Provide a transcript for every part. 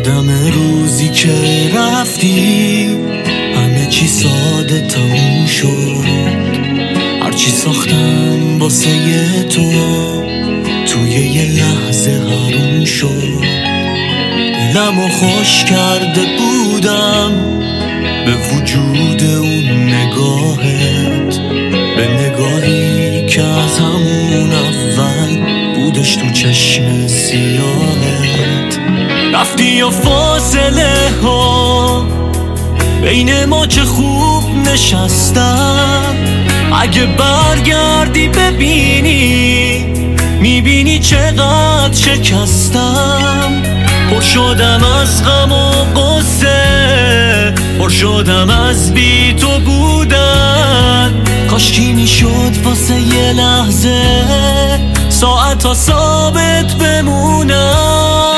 یادم روزی که رفتی همه چی ساده تموم شد. هرچی ساختم واسه تو توی یه لحظه حروم شد. دلمو خوش کرده بودم به وجود اون نگاهت، به نگاهی که از همون اول بودش تو چشم سیاهت. رفتی و فاصله ها بین ما چه خوب نشستن. اگه برگردی ببینی میبینی چقدر شکستم. پر شدم از غم و غصه، پر شدم از بی تو بودن. کاشکی میشد واسه یه لحظه ساعت ها ثابت بمونم.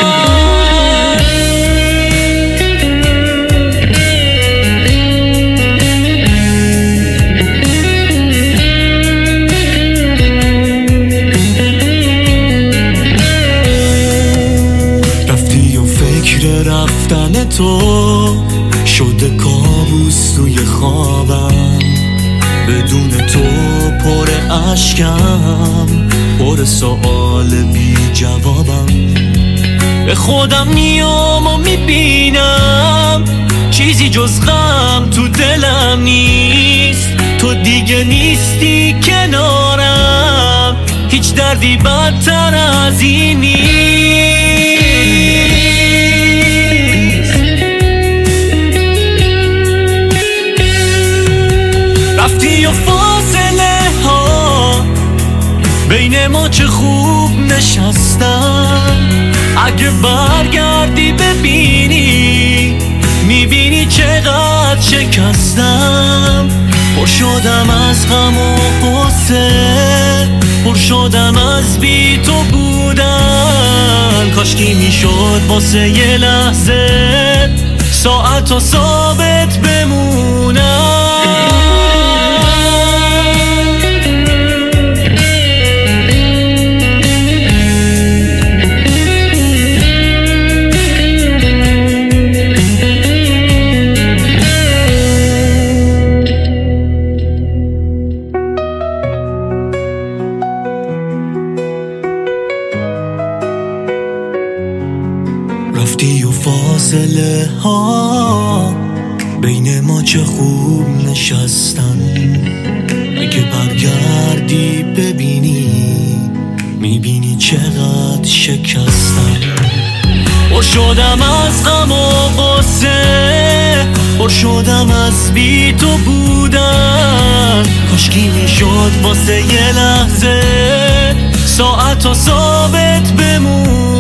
رفتن تو شده کابوس توی خوابم. بدون تو پر اشکم، پر سوال بی جوابم. به خودم میام و میبینم چیزی جز غم تو دلم نیست. تو دیگه نیستی کنارم، هیچ دردی بدتر از این نیست. رفتی و فاصله ها بین ما چه خوب نشستن. اگه برگردی ببینی میبینی چقدر شکستم. پر شدم از غم و غصه، پر شدم از بی تو بودن. کاشکی میشد واسه یه لحظه ساعت ها ثابت بمونم. رفتی و فاصله ها بین ما چه خوب نشستن. اگه برگردی ببینی میبینی چقدر شکستن. پر شدم از غم و غصه، پر شدم از بی تو بودن. کاشکی میشد واسه یه لحظه ساعت ها ثابت بمون.